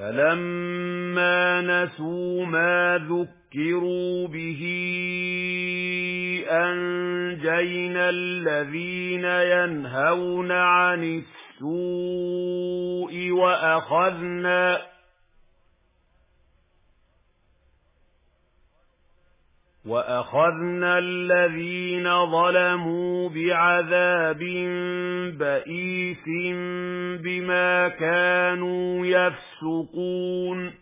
فَلَمَّا نَسُوا مَا ذُكِّرُوا بِهِ أَنجَيْنَا الَّذِينَ يَنْهَوْنَ عَنِ السُّوءِ وَأَخَذْنَا الَّذِينَ ظَلَمُوا بِعَذَابٍ بَئِيسٍ بِمَا كَانُوا يَفْسُقُونَ